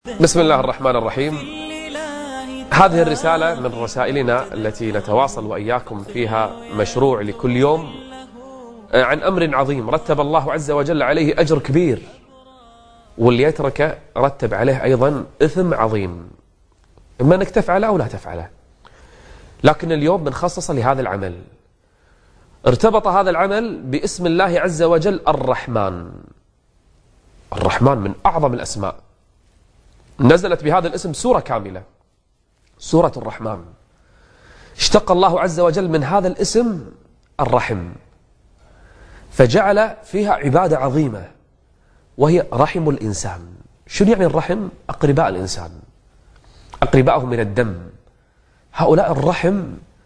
بسم الله الرحمن الرحيم. هذه الرسالة من رسائلنا التي نتواصل وإياكم فيها مشروع لكل يوم عن أمر عظيم رتب الله عز وجل عليه أجر كبير، واللي يترك رتب عليه أيضا إثم عظيم، إما أنك تفعله أو لا تفعله. لكن اليوم بنخصص لهذا العمل. ارتبط هذا العمل باسم الله عز وجل الرحمن. الرحمن من أعظم الأسماء، نزلت بهذا الاسم سورة كاملة، سورة الرحمن. اشتق الله عز وجل من هذا الاسم الرحم، فجعل فيها عبادة عظيمة وهي رحم الإنسان. شنو يعني الرحم؟ أقرباء الإنسان، أقرباءه من الدم. هؤلاء الرحم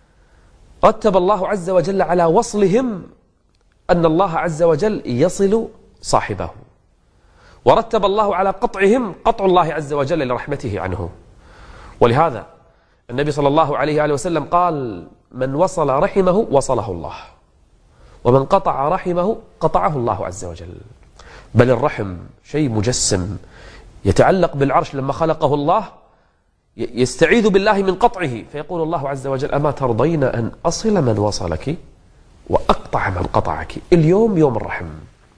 رتب الله عز وجل على وصلهم أن الله عز وجل يصل صاحبه، ورتب الله على قطعهم قطع الله عز وجل لرحمته عنه. ولهذا النبي صلى الله عليه وآله وسلم قال: من وصل رحمه وصله الله، ومن قطع رحمه قطعه الله عز وجل. بل الرحم شيء مجسم يتعلق بالعرش. لما خلقه الله يستعيذ بالله من قطعه، فيقول الله عز وجل: أما ترضين أن أصل من وصلك وأقطع من قطعك. اليوم يوم الرحم.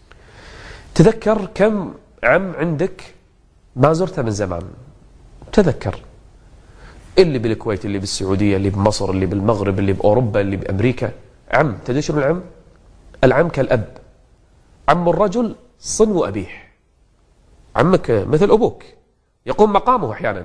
تذكر كم عم عندك ما زرته من زمان. تذكر اللي بالكويت، اللي بالسعودية، اللي بمصر، اللي بالمغرب، اللي بأوروبا، اللي بأمريكا. عم، تدري شنو العم؟ العم كالأب. عم الرجل صنو أبيه. عمك مثل أبوك، يقوم مقامه أحيانا.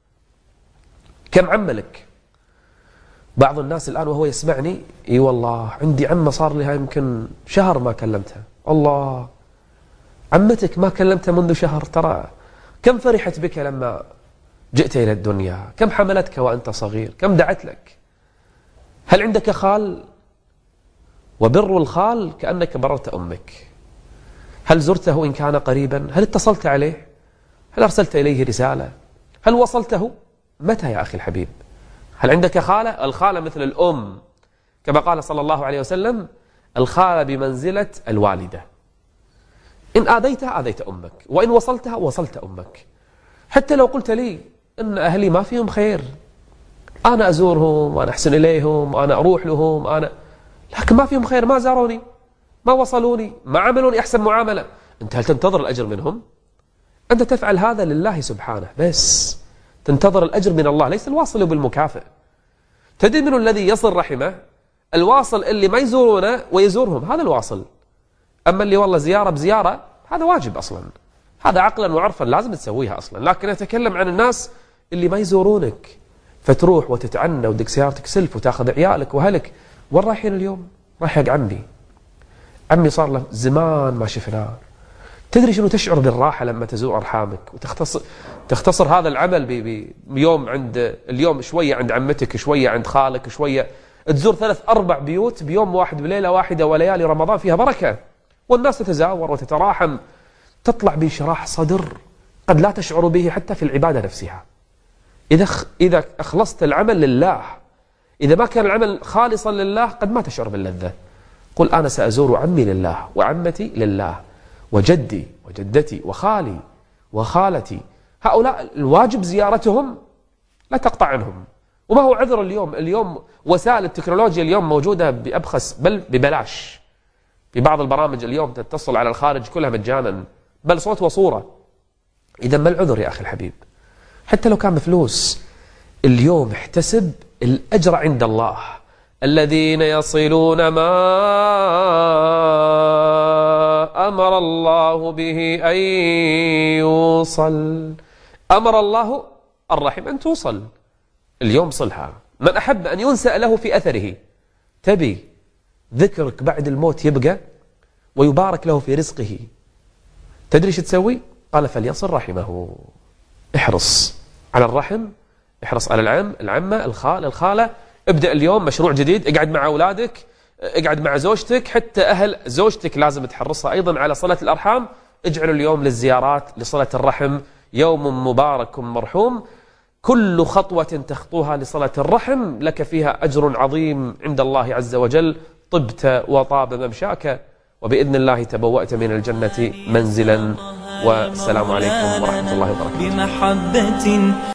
كم عم لك؟ بعض الناس الآن وهو يسمعني: اي والله عندي عمة صار لها يمكن شهر ما كلمتها. الله، عمتك ما كلمتها منذ شهر، ترى كم فرحت بك لما جئت إلى الدنيا، كم حملتك وأنت صغير، كم دعت لك. هل عندك خال؟ وبر الخال كأنك بررت أمك. هل زرته إن كان قريبا؟ هل اتصلت عليه؟ هل أرسلت إليه رسالة؟ هل وصلته؟ متى يا أخي الحبيب؟ هل عندك خالة؟ الخالة مثل الأم، كما قال صلى الله عليه وسلم: الخالة بمنزلة الوالدة. إن آذيتها آذيت أمك، وإن وصلتها وصلت أمك. حتى لو قلت لي إن أهلي ما فيهم خير، أنا أزورهم وأنا أحسن إليهم وأنا أروح لهم، لكن ما فيهم خير، ما زاروني، ما وصلوني، ما عملوني أحسن معاملة. أنت هل تنتظر الأجر منهم؟ أنت تفعل هذا لله سبحانه بس، تنتظر الأجر من الله، ليس الواصل بالمكافئ. تدري من الذي يصل رحمه؟ الواصل اللي ما يزورونه ويزورهم، هذا الواصل. أما اللي والله زيارة بزيارة، هذا واجب أصلا، هذا عقلا وعرفا لازم تسويها أصلا. لكن أتكلم عن الناس اللي ما يزورونك، فتروح وتتعنى ودك سيارتك سلف وتاخذ عيالك وهلك. وين رايحين اليوم؟ رايح حق عمي صار له زمان ما شفناه. تدري شنو تشعر بالراحة لما تزور أرحامك وتختصر هذا العمل بيوم، عند اليوم شوية عند عمتك، شوية عند خالك، شوية تزور 3-4 بيوت بيوم واحد بليلة واحدة، وليالي رمضان فيها بركة، والناس تتزاور وتتراحم، تطلع بشراح صدر قد لا تشعر به حتى في العبادة نفسها. إذا أخلصت العمل لله، إذا ما كان العمل خالصا لله قد ما تشعر باللذة. قل: أنا سأزور عمي لله، وعمتي لله، وجدي وجدتي وخالي وخالتي. هؤلاء الواجب زيارتهم، لا تقطع عنهم. وما هو عذر اليوم وسائل التكنولوجيا اليوم موجودة بأبخس بل ببلاش. في بعض البرامج اليوم تتصل على الخارج كلها مجانا، بل صوت وصورة. إذا ما العذر يا أخي الحبيب؟ حتى لو كان بفلوس، اليوم احتسب الأجر عند الله. الذين يصلون ما أمر الله به أن يوصل. أمر الله الرحم أن توصل، اليوم صلها. من أحب أن ينسأ له في أثره، تبي ذكرك بعد الموت يبقى ويبارك له في رزقه، تدري شو تسوي؟ قال: فليصل رحمه. احرص على الرحم، احرص على العم، العمة، الخال، الخالة. ابدأ اليوم مشروع جديد، اقعد مع أولادك، اقعد مع زوجتك، حتى أهل زوجتك لازم تحرصها أيضا على صلة الأرحام. اجعلوا اليوم للزيارات، لصلة الرحم، يوم مبارك مرحوم. كل خطوة تخطوها لصلة الرحم لك فيها أجر عظيم عند الله عز وجل. طبت وطاب ممشاك، وبإذن الله تبوأت من الجنة منزلا والسلام عليكم ورحمة الله وبركاته. بمحبة